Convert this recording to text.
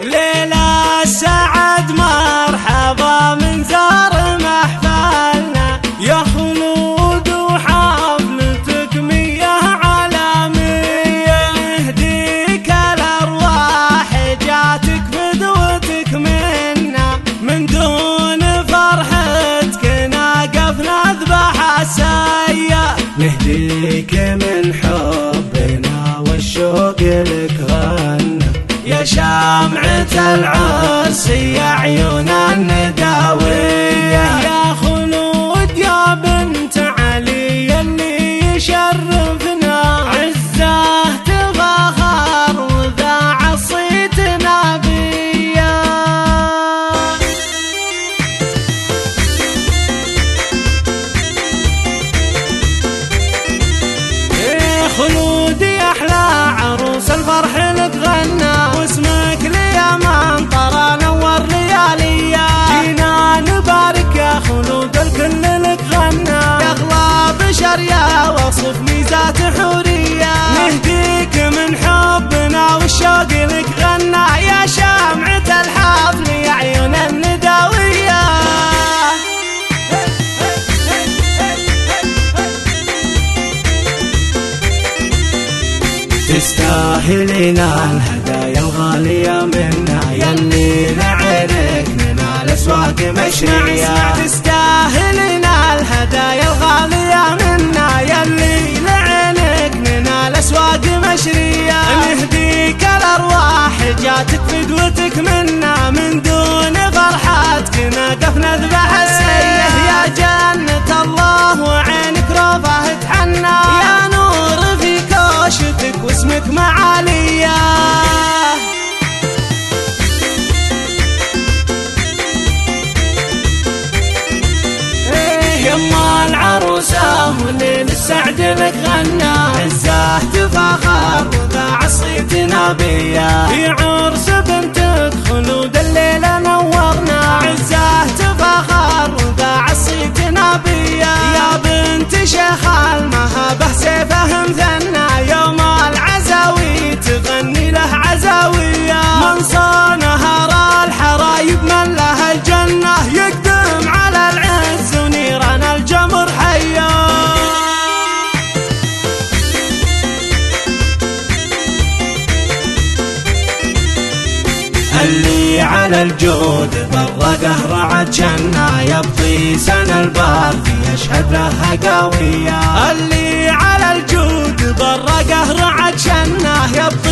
ليلة سعد مرحبا من زار محفلنا يا خلود، وحفلتك مية عالمية. نهديك الأرواح جاتك فدوتك منا، من دون فرحتك ناقف نذبح السيا. نهديك من حبنا والشوق لك غنى يا شمعة العرس يا عيون النداوية. يا خلود يا بنت علي اللي يشرفنا، عزه تفاخر وذاع الصيت نبيه. يا خلود يا احلى عروس الفرح لك غنى، واسمك لي من طرى نور لياليا. جينا نبارك يا خلود الكل لك غنى، يا اغلى بشر يا وصف ميزات حورية. نهديك من حبنا والشوق لك غنى يا شمعة الحفل يا عيون النداوية. تستاهلين الهدايا الغالية منا، يلي لعينك من الأسواق مشرية. تستاهلين الهدايا الغالية منا، يلي لعينك من الأسواق مشرية. نهديك الأرواح جاتك فدوتك منا، من دون فرحتك نقف نذبح السية. يا جنة الله وعينك روضة تحنى، يا نور في كوشتك واسمك معالية. يما العروسة وليل السعد لك غنى، عزه تفاخر وذاع الصيت نبيه. في عرس بنتك خلود الليلة نورنا، عزه تفاخر وذاع الصيت نبيه. يا بنت شيخ المهابة سيفه مثنى، يوم العزاوي تغني له عزاوية. من صانها را الحرايب من له الجنة، يقدم على العز ونيران الجمر حيا. اللي على الجود بالرقه رعد جنة، يبطي سنة البرد يشهد لها قوية. اللي على الجود بالرقه رعد جنة، يبطي